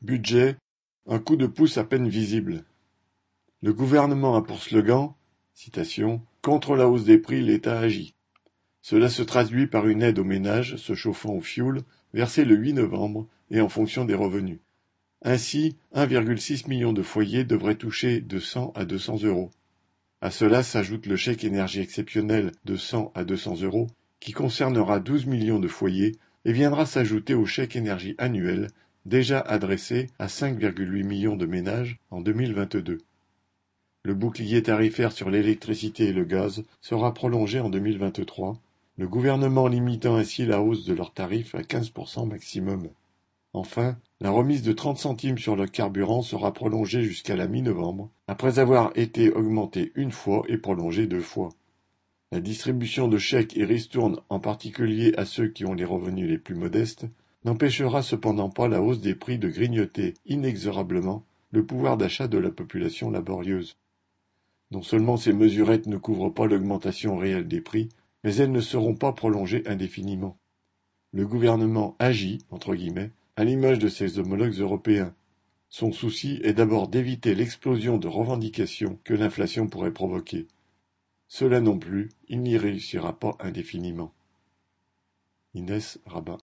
Budget, un coup de pouce à peine visible. Le gouvernement a pour slogan, citation, contre la hausse des prix, l'État agit. Cela se traduit par une aide aux ménages se chauffant au fioul versée le 8 novembre et en fonction des revenus. Ainsi, 1,6 million de foyers devraient toucher de 100 à 200 euros. À cela s'ajoute le chèque énergie exceptionnel de 100 à 200 euros qui concernera 12 millions de foyers et viendra s'ajouter au chèque énergie annuel déjà adressé à 5,8 millions de ménages en 2022. Le bouclier tarifaire sur l'électricité et le gaz sera prolongé en 2023, le gouvernement limitant ainsi la hausse de leurs tarifs à 15% maximum. Enfin, la remise de 30 centimes sur le carburant sera prolongée jusqu'à la mi-novembre, après avoir été augmentée une fois et prolongée 2 fois. La distribution de chèques et ristournes, en particulier à ceux qui ont les revenus les plus modestes, n'empêchera cependant pas la hausse des prix de grignoter inexorablement le pouvoir d'achat de la population laborieuse. Non seulement ces mesurettes ne couvrent pas l'augmentation réelle des prix, mais elles ne seront pas prolongées indéfiniment. Le gouvernement agit, entre guillemets, à l'image de ses homologues européens. Son souci est d'abord d'éviter l'explosion de revendications que l'inflation pourrait provoquer. Cela non plus, il n'y réussira pas indéfiniment. Inès Rabat.